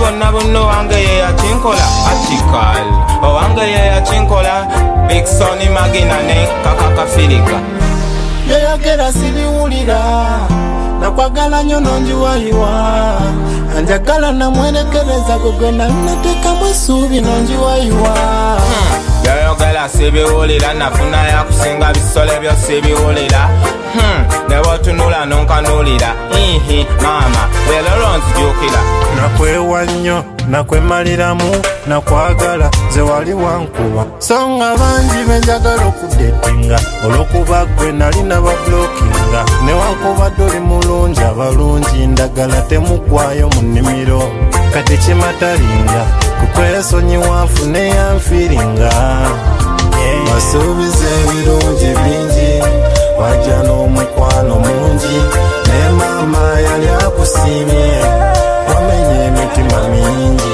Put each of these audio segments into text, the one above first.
bonna bunno wange ye yakinkola article owange ye yakinkola Big Sonny Magina ne kakakafirika yayogera sibiwulira nakwagala nnyo nonjiwayiwa anjagala namwerekereza kugenda natekamu essuubi nonjiwayiwa yayogera sibiwulira nafuna yakusinga bisole byo sibiwulira nebotunula nonkanulira mama lero lonzijukira nakwewa nnyo nakwemaliramu nakwagala ze wali wankuba so nga bangi benjagala okudetinga olwokuba gwe nali nabablokinga newankubadde oli mulungi abalungi ndagala temugwayo mu nnimiro kati kimatalinga kukwesonyiwanfu neyanfiringa basuubiza ebirungi bingi wajja n'omukwano mungi ne maama yali akusiimye wamenye emitima mingi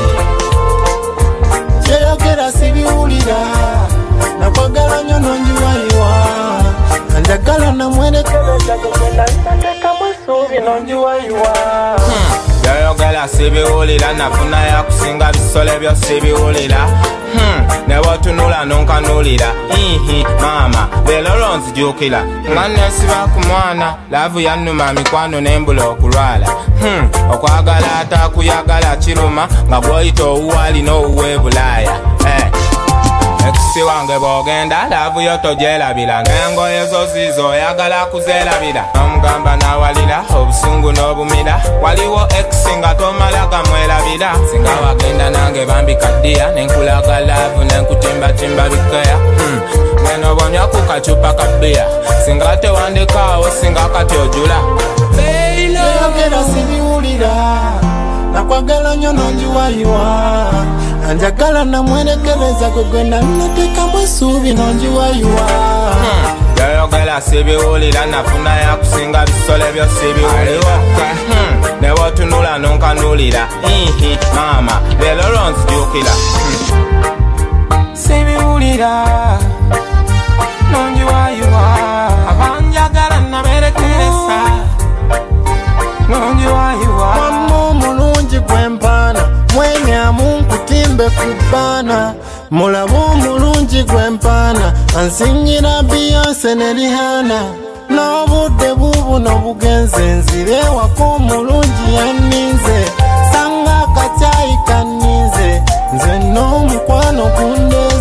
yayogera sibiwulira nakwagala nnyo nonjiwayiwa anjagala namwerekereza kugenda natekamu essuubi nonjiwayiwa yayogera sibiwulira nafuna yakusinga bisole byo sibiwulira nebotunula nonkanulira mama lero lonzijukira nga nesiba ku mwana laavu yannuma mikwano nembula okulwala okwagala atakuyagala kiruma nga gwoyita owuwali n'owuwe bulaaya ekisi wange bwogenda laavu yo togyerabira n'engoye zo zizo oyagala kuzeerabira omugamba n'awalira obusungu n'obumira waliwo ekisi nga tomala gamwerabira singa wagenda nange bambikaddiya nenkulaga laavu nenkutimbatimba bikeya nenobonywa ku kacupa kabbiya singa tewandikaawo singa kati ojula yayogera sibiwulira nakwagala nnyo nonjiwayiwa anjagala namwerekereza kugenda natekamu essuubi nonjiwayiwa yayogera sibiwulira nafuna yakusinga bisole byo sibiwulira nebotunula nonkanulira mama lero lonzijukira sibiwulira nonjiwayiwa abanjagala naberekereza nonjiwayiwa omulungi gwempana mwenyamu nkutimbe kubbana mulaba omulungi gwempana ansingira Beyonce ne Rihanna n'obudde bubuno bugenze nzire wako omulungi yanninze sanga akacyayi kanninze nze n'omukwano gunde